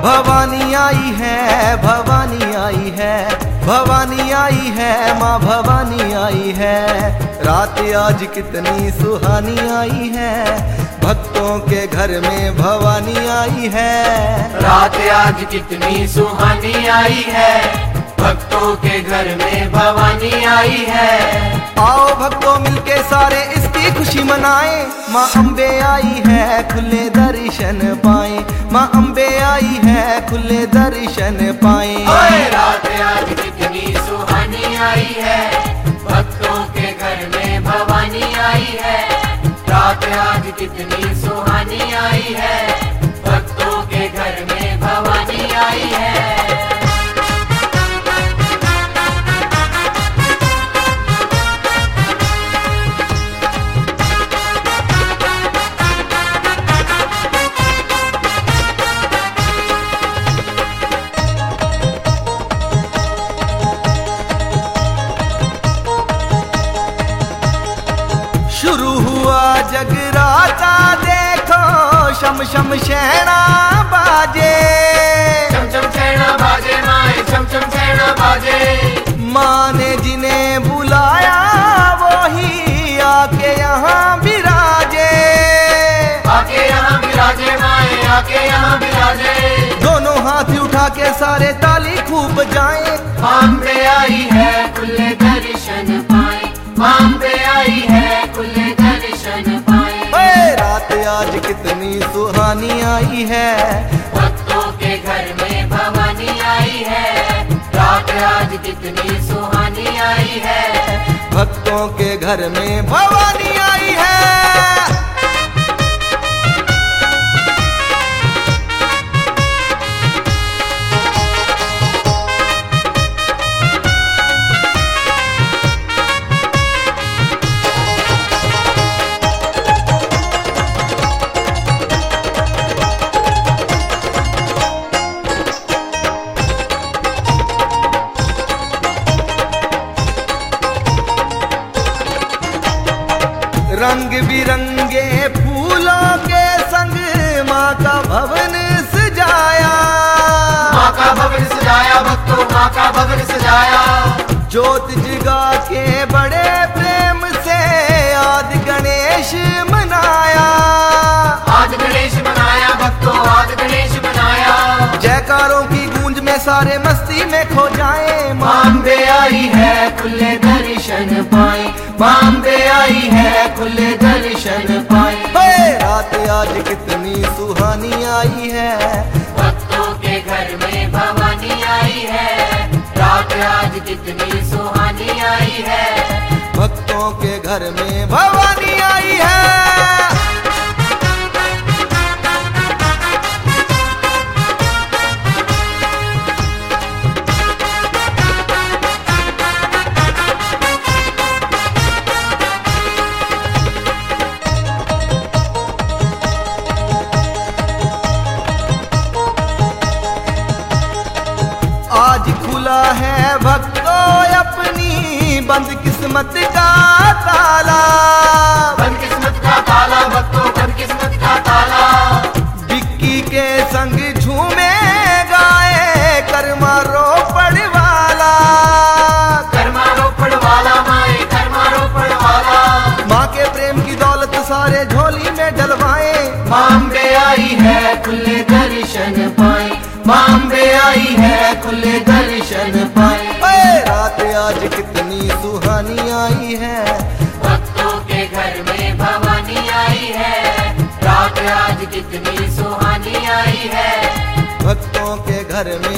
भवानी आई है, भवानी आई है, भवानी आई है, माँ भवानी आई है। रात आज कितनी सुहानी आई है, भक्तों के घर में भवानी आई है। रात आज कितनी सुहानी आई है, भक्तों के घर में भवानी आई है। आओ भक्तों मिलके सारे इसकी खुशी मनाएं। माँ अम्बे आई है, खुले दर्शन पाएं। माँ अम्बे आई है, खुले दर्शन पाएं। रात आज कितनी सुहानी आई है, भक्तों के घर में भवानी आई है। रात आज कितनी सुहानी आई है, भक्तों के घर में भवानी आई है। शुरू हुआ जगराता, देखो शम शम शैना बाजे। चम चम शैना बाजे माए, चम चम शैना बाजे। माँ ने जिन्हें बुलाया वो ही आके यहाँ विराजे। आके यहाँ विराजे माए, आके यहाँ विराजे। दोनों हाथ उठा के सारे ताली खूब बजाएं। माँ अम्बे आई है, खुले दर्शन पाए। माँ अम्बे आई है, खुले दर्शन पाए। रात आज कितनी सुहानी आई है, भक्तों के घर में भवानी आई है। रात आज कितनी सुहानी आई है, भक्तों के घर में भवानी आई है। रंग बिरंगे फूलों के संग माँ का भवन सजाया। माँ का भवन सजाया, भक्तों माँ का भवन सजाया। ज्योत जगा के बड़े प्रेम से आदि गणेश मनाया। आज गणेश मनाया, भक्तों आज गणेश मनाया। जयकारों की गूंज में सारे मस्ती में खो जाएं। माँ अम्बे आई है, खुले दर्शन पाए। माँ अम्बे आई है, खुले दर्शन पाए। रात आज कितनी सुहानी आई है, भक्तों के घर में भवानी आई है। रात आज कितनी सुहानी आई है, भक्तों के घर में भवानी आई है। आज खुला है भक्तों अपनी बंद किस्मत का ताला। बंद किस्मत का ताला, भक्तों बंद किस्मत का ताला। बिक्की के संग झूमे गाए कर्मा रोपड़ वाला। कर्मा रोपड़ वाला माए, कर्मा रोपड़ वाला। माँ के प्रेम की दौलत सारे झोली में डलवाए। माँ अम्बे आई है, खुले दर्शन पाए। माँ अम्बे आई है, खुले दर्शन पाए। रात आज कितनी सुहानी आई है, भक्तों के घर में भवानी आई है। रात आज कितनी सुहानी आई है, भक्तों के घर में